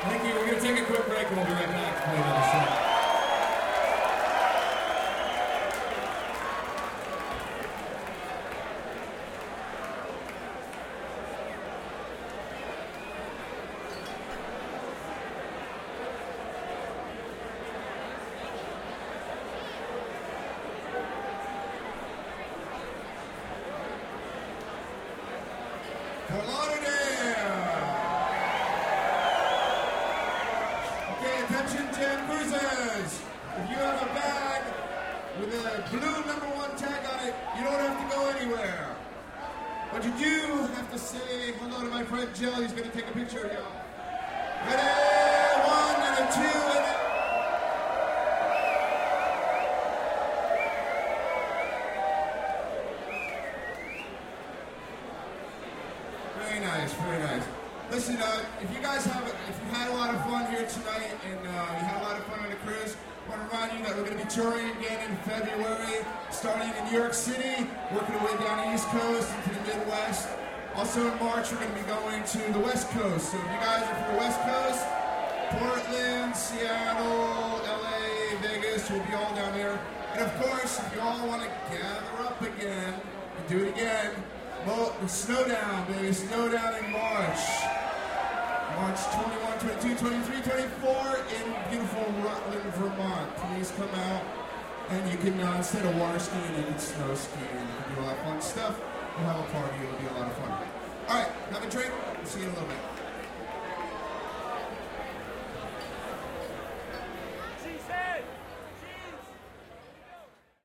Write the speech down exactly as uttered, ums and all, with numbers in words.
Thank you. We're going to take a quick break and we'll be right back to play another song. Fort Lauderdale! Okay, attention Jam Cruisers! If you have a bag with a blue number one tag on it, you don't have to go anywhere. But you do have to say hello to my friend Jill. He's going to take a picture of y'all. Ready? One and a two and a... Very nice, very nice. Listen, uh, if you guys have, if you had a lot of fun here tonight and uh, you had a lot of fun on the cruise, I want to remind you that we're going to be touring again in February, starting in New York City, working our way down the East Coast into the Midwest. Also in March, we're going to be going to the West Coast. So if you guys are from the West Coast, Portland, Seattle, L A, Vegas, we'll be all down there. And of course, if you all want to gather up again and do it again, well, snow down, baby. Snow down in March. March twenty-one, twenty-two, twenty-three, twenty-four in beautiful Rutland, Vermont. Please come out. And you can, uh, instead of water skiing, you can snow ski. And you can do a lot of fun stuff. We'll have a party. It'll be a lot of fun. All right, have a drink. We'll see you in a little bit.